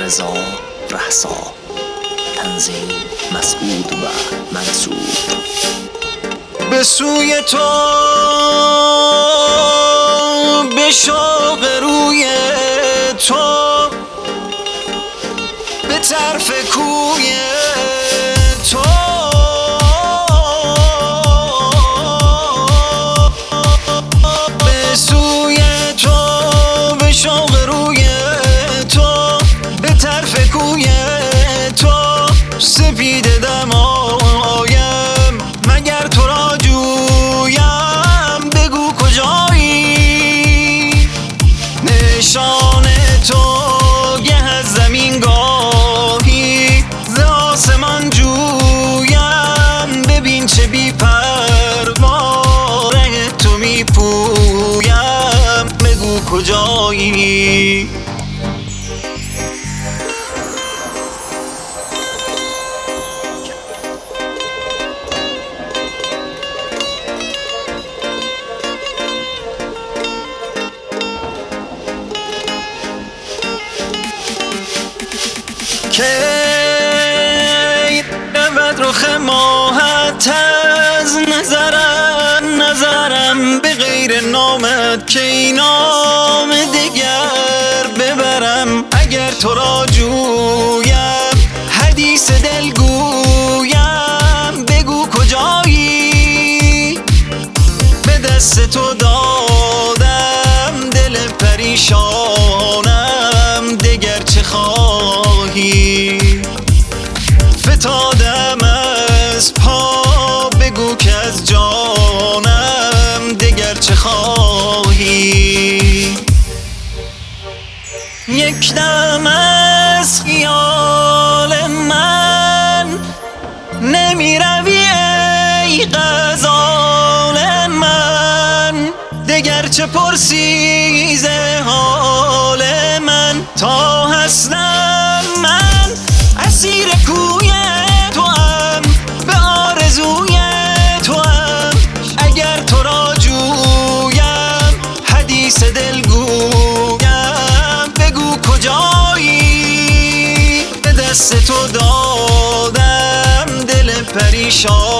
رضا رهسا، تنظیم مسعود و منصور. به سوی تو، به شوق روی تو، به طرف کوی تو، به سوی تو، به شوق روی تو، به طرف کوی تو، سپیده دمایم مگر تو را جویم، بگو کجایی؟ نشان تو گه از زمین گاهی ز آسمان جویم، ببین چه بی پروا ره تو می پویم، بگو کجایی؟ کی رود رخ ماهت از نظرم به غیر نامت، کی نام دگر ببرم؟ اگر تو را جویم حدیث دل گویم، بگو کجایی؟ به دست تو دادم دل پریشانم، دگر چه خواهی؟ فتادم از پا، بگو که از جانم دگر چه خواهی؟ یک دم از خیال من نمی روی ای غزال من، دگر چه پرسی ز حال من؟ تا هستم من اسیر کوی توام، به آرزوی توام، اگر تو را جویم حدیث دل گویم، بگو کجایی؟ به دست تو دادم دل پریشان